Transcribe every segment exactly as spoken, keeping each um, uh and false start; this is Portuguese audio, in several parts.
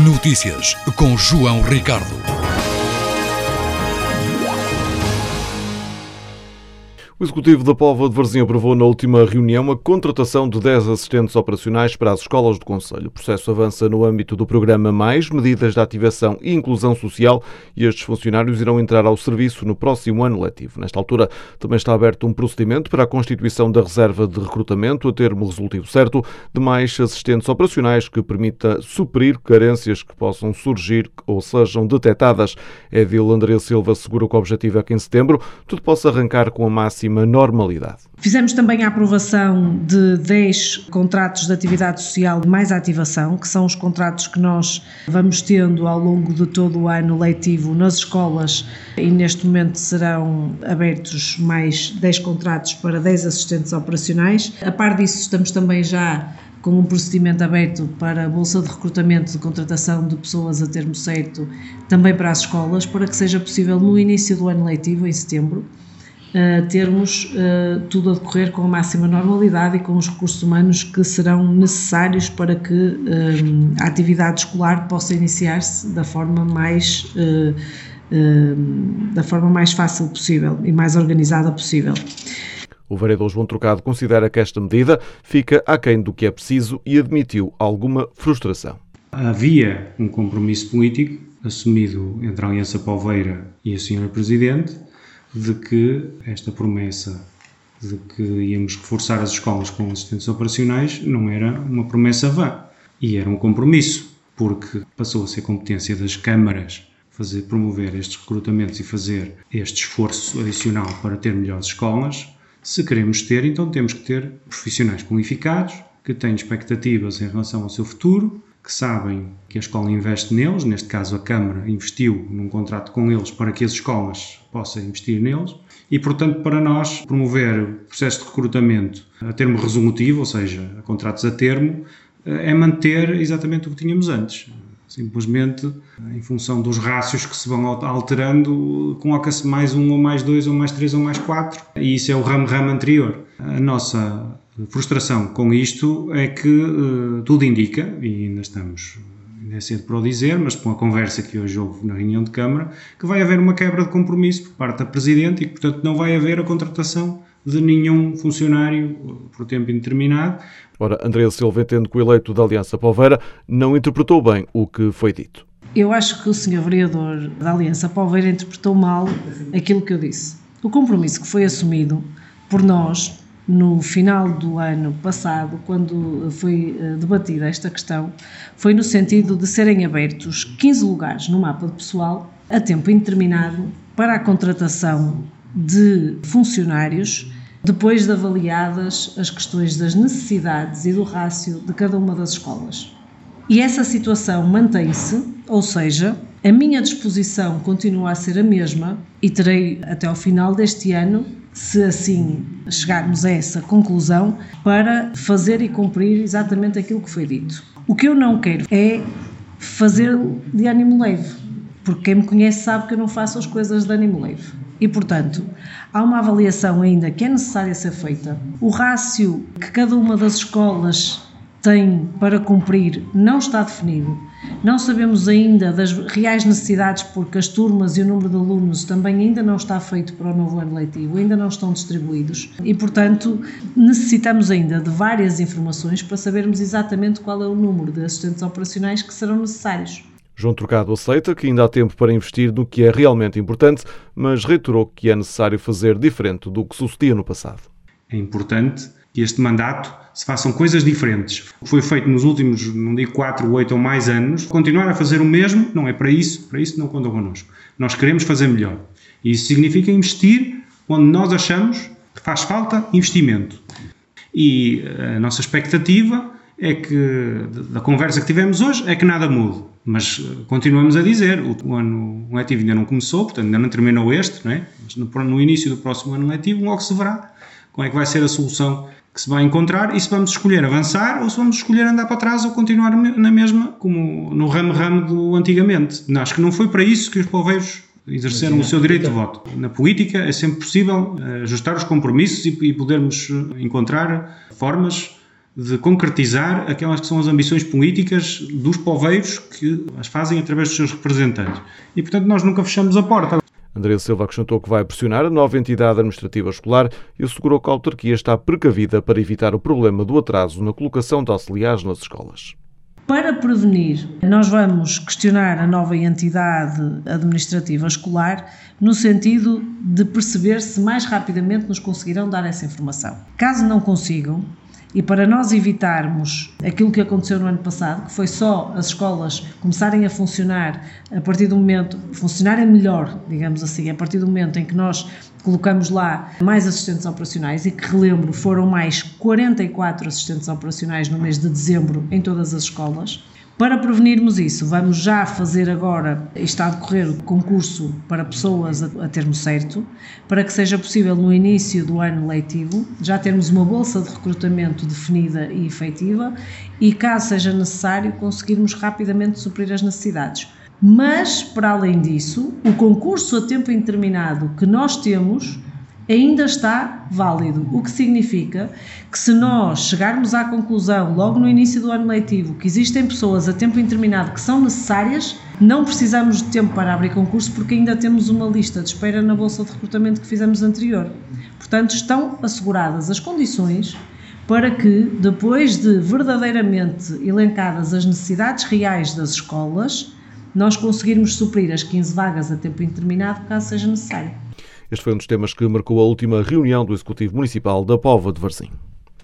Notícias com João Ricardo. O Executivo da Póvoa de Varzim aprovou na última reunião a contratação de dez assistentes operacionais para as escolas do concelho. O processo avança no âmbito do programa Mais, medidas de ativação e inclusão social, e estes funcionários irão entrar ao serviço no próximo ano letivo. Nesta altura, também está aberto um procedimento para a constituição da reserva de recrutamento a termo resolutivo certo de mais assistentes operacionais que permita suprir carências que possam surgir ou sejam detectadas. Edil André Silva assegura que o objetivo é que em setembro tudo possa arrancar com a máxima normalidade. Fizemos também a aprovação de dez contratos de atividade social de mais ativação, que são os contratos que nós vamos tendo ao longo de todo o ano letivo nas escolas, e neste momento serão abertos mais dez contratos para dez assistentes operacionais. A par disso, estamos também já com um procedimento aberto para a Bolsa de Recrutamento de Contratação de Pessoas a termo certo, também para as escolas, para que seja possível no início do ano letivo, em setembro, Uh, termos uh, tudo a decorrer com a máxima normalidade e com os recursos humanos que serão necessários para que uh, a atividade escolar possa iniciar-se da forma mais uh, uh, da forma mais fácil possível e mais organizada possível. O vereador João Trocado considera que esta medida fica aquém do que é preciso e admitiu alguma frustração. Havia um compromisso político assumido entre a Aliança Poveira e a senhora Presidente de que esta promessa de que íamos reforçar as escolas com assistentes operacionais não era uma promessa vã, e era um compromisso, porque passou a ser competência das câmaras fazer, promover estes recrutamentos e fazer este esforço adicional para ter melhores escolas. Se queremos ter, então temos que ter profissionais qualificados, que têm expectativas em relação ao seu futuro, que sabem que a escola investe neles, neste caso a Câmara investiu num contrato com eles para que as escolas possam investir neles, e portanto para nós promover o processo de recrutamento a termo resolutivo, ou seja, a contratos a termo, é manter exatamente o que tínhamos antes. Simplesmente, em função dos rácios que se vão alterando, coloca-se mais um, ou mais dois, ou mais três, ou mais quatro, e isso é o ramo-ramo anterior. A nossa frustração com isto é que uh, tudo indica, e ainda estamos, ainda é cedo para o dizer, mas com a conversa que hoje houve na reunião de Câmara, que vai haver uma quebra de compromisso por parte da Presidente e que, portanto, não vai haver a contratação de nenhum funcionário por tempo indeterminado. Ora, André Silva entende que o eleito da Aliança Poveira não interpretou bem o que foi dito. Eu acho que o senhor vereador da Aliança Poveira interpretou mal aquilo que eu disse. O compromisso que foi assumido por nós no final do ano passado, quando foi debatida esta questão, foi no sentido de serem abertos quinze lugares no mapa de pessoal a tempo indeterminado para a contratação de funcionários, depois de avaliadas as questões das necessidades e do rácio de cada uma das escolas. E essa situação mantém-se, ou seja, a minha disposição continua a ser a mesma e terei até ao final deste ano, se assim chegarmos a essa conclusão, para fazer e cumprir exatamente aquilo que foi dito. O que eu não quero é fazer de ânimo leve, porque quem me conhece sabe que eu não faço as coisas de ânimo leve. E, portanto, há uma avaliação ainda que é necessária ser feita. O rácio que cada uma das escolas tem para cumprir não está definido. Não sabemos ainda das reais necessidades, porque as turmas e o número de alunos também ainda não está feito para o novo ano letivo, ainda não estão distribuídos e, portanto, necessitamos ainda de várias informações para sabermos exatamente qual é o número de assistentes operacionais que serão necessários. João Trocado aceita que ainda há tempo para investir no que é realmente importante, mas reiterou que é necessário fazer diferente do que sucedia no passado. É importante que este mandato se façam coisas diferentes. O que foi feito nos últimos, não digo quatro, oito ou mais anos, continuar a fazer o mesmo, não é para isso, para isso não contam connosco. Nós queremos fazer melhor. E isso significa investir onde nós achamos que faz falta investimento. E a nossa expectativa é que, da conversa que tivemos hoje, é que nada mude. Mas continuamos a dizer, o ano letivo ainda não começou, portanto ainda não terminou este, não é? Mas no, no início do próximo ano letivo logo se verá qual é que vai ser a solução que se vai encontrar e se vamos escolher avançar ou se vamos escolher andar para trás ou continuar na mesma, como no ramo-ramo do antigamente. Acho que não foi para isso que os poveiros exerceram o seu direito de voto. Na política é sempre possível ajustar os compromissos e, e podermos encontrar formas de concretizar aquelas que são as ambições políticas dos poveiros que as fazem através dos seus representantes. E, portanto, nós nunca fechamos a porta. André Silva acrescentou que vai pressionar a nova entidade administrativa escolar e assegurou que a autarquia está precavida para evitar o problema do atraso na colocação de auxiliares nas escolas. Para prevenir, nós vamos questionar a nova entidade administrativa escolar no sentido de perceber se mais rapidamente nos conseguirão dar essa informação. Caso não consigam, e para nós evitarmos aquilo que aconteceu no ano passado, que foi só as escolas começarem a funcionar a partir do momento, funcionarem melhor, digamos assim, a partir do momento em que nós colocamos lá mais assistentes operacionais e que, relembro, foram mais quarenta e quatro assistentes operacionais no mês de dezembro em todas as escolas. Para prevenirmos isso, vamos já fazer agora, está a decorrer o concurso para pessoas a, a termo certo, para que seja possível no início do ano letivo já termos uma bolsa de recrutamento definida e efetiva e, caso seja necessário, conseguirmos rapidamente suprir as necessidades. Mas, para além disso, o concurso a tempo indeterminado que nós temos ainda está válido, o que significa que se nós chegarmos à conclusão, logo no início do ano letivo, que existem pessoas a tempo indeterminado que são necessárias, não precisamos de tempo para abrir concurso porque ainda temos uma lista de espera na bolsa de recrutamento que fizemos anterior. Portanto, estão asseguradas as condições para que, depois de verdadeiramente elencadas as necessidades reais das escolas, nós conseguirmos suprir as quinze vagas a tempo indeterminado, caso seja necessário. Este foi um dos temas que marcou a última reunião do Executivo Municipal da Póvoa de Varzim.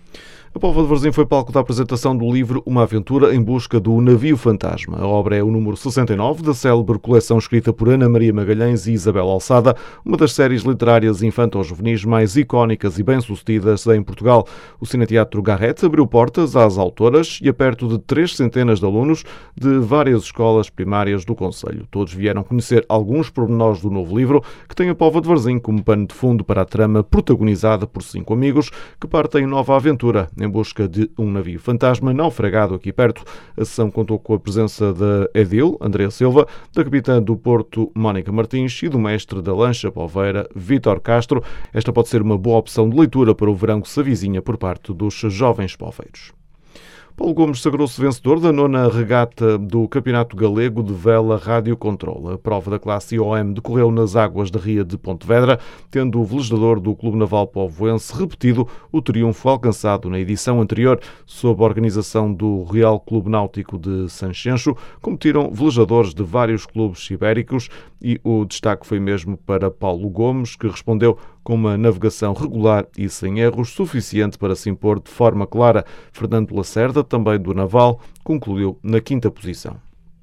A Póvoa de Varzim foi palco da apresentação do livro Uma Aventura em Busca do Navio Fantasma. A obra é o número sessenta e nove da célebre coleção escrita por Ana Maria Magalhães e Isabel Alçada, uma das séries literárias infanto-juvenis mais icónicas e bem-sucedidas em Portugal. O Cineteatro Garrett abriu portas às autoras e a perto de três centenas de alunos de várias escolas primárias do concelho. Todos vieram conhecer alguns pormenores do novo livro, que tem a Póvoa de Varzim como pano de fundo para a trama protagonizada por cinco amigos que partem nova aventura em busca de um navio fantasma naufragado aqui perto. A sessão contou com a presença da Edil, André Silva, da capitã do Porto, Mónica Martins, e do mestre da lancha poveira, Vítor Castro. Esta pode ser uma boa opção de leitura para o verão que se avizinha por parte dos jovens poveiros. Paulo Gomes sagrou-se vencedor da nona regata do Campeonato Galego de Vela Rádio Control. A prova da classe I O M decorreu nas águas da Ria de Pontevedra, tendo o velejador do Clube Naval Povoense repetido o triunfo alcançado na edição anterior. Sob a organização do Real Clube Náutico de Sanxenxo, competiram velejadores de vários clubes ibéricos e o destaque foi mesmo para Paulo Gomes, que respondeu com uma navegação regular e sem erros, suficiente para se impor de forma clara. Fernando Lacerda, também do Naval, concluiu na quinta posição.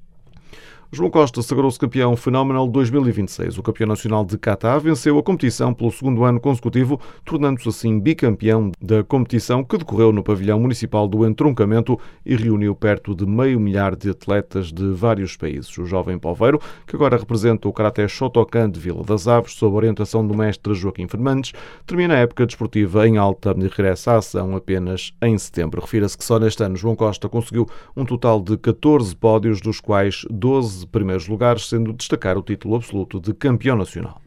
João Costa sagrou-se campeão Phenomenal dois mil e vinte e seis. O campeão nacional de kata venceu a competição pelo segundo ano consecutivo, tornando-se assim bicampeão da competição que decorreu no pavilhão municipal do Entroncamento e reuniu perto de meio milhar de atletas de vários países. O jovem poveiro, que agora representa o Karaté Shotokan de Vila das Aves, sob a orientação do mestre Joaquim Fernandes, termina a época desportiva em alta e regressa à ação apenas em setembro. Refira-se que só neste ano João Costa conseguiu um total de catorze pódios, dos quais doze primeiros lugares, sendo destacar o título absoluto de campeão nacional.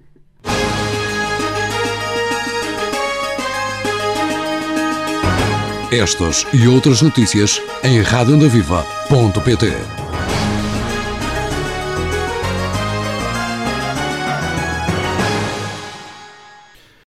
Estas e outras notícias em rádio onda viva ponto pt.